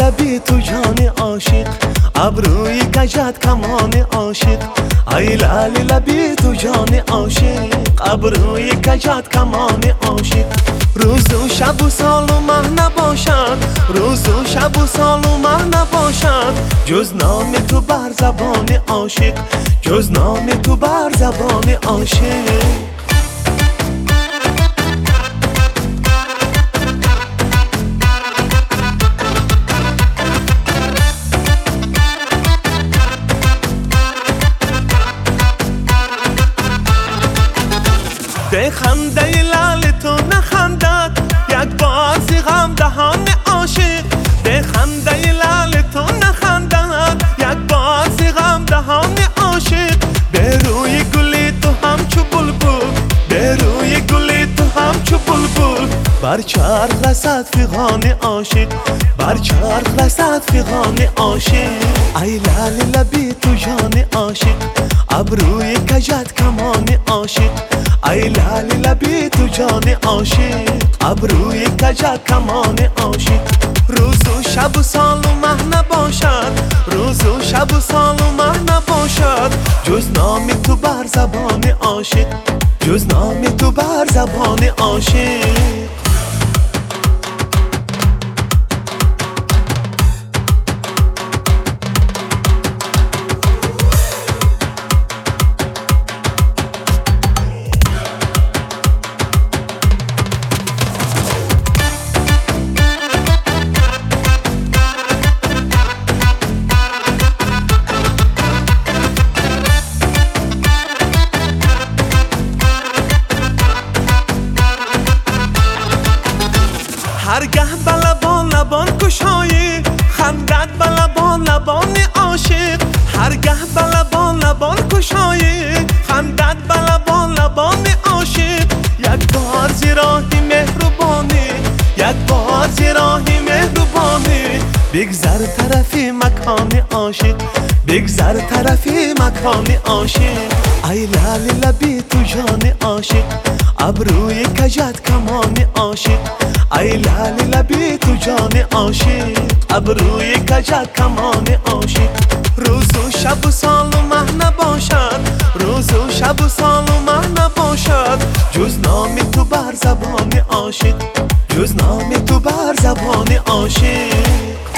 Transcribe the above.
لبی تو جان عاشق، ابروی کجت کمان عاشق. ای لالی لبی تو جان عاشق، ابروی کجت کمان عاشق. روز و شب و سال و ماه نباشد، روز و شب و سال و ماه نباشد جز نام تو بر زبان عاشق، جز نام تو بر زبان عاشق. به خنده لعل تو نخندد یک بار ز غم دهان عاشق. به خنده لعل تو نخندد یک بار ز غم دهان عاشق. به روی گلی تو همچو بلبل، به روی گلی تو همچو بلبل بر چرخ رسد فغان عاشق، بر چرخ رسد فغان عاشق. ای لالی لبی تو جان عاشق، ابروی کجت کمان عاشق. ای لالی لبی تو جان عاشق، ابروی کجت کمان عاشق. روز و شب و سال و ماه نباشد، روز و شب و سال و ماه نباشد جز نام تو بر زبان عاشق، جز نام تو بر زبان عاشق. هرگه به لبان لبان کشایی خندد به لبان لبان عاشق. هرگه به لبان لبان کشایی خندد به لبان لبان عاشق. یک بار ز راهی مهربانی، یک بار ز راهی مهربانی بگذر طرفی مکان عاشق، بگذر طرفی مکان عاشق. ای لالی لبی تو جان عاشق، ابروی کجت کمان عاشق. ای لالی لبی تو جان عاشق، ابروی کجت کمان عاشق. روز و شب و سال و ماه نباشد، روز و شب و سال و ماه نباشد جز نام تو بر زبان عاشق، جز نام تو بر زبان عاشق.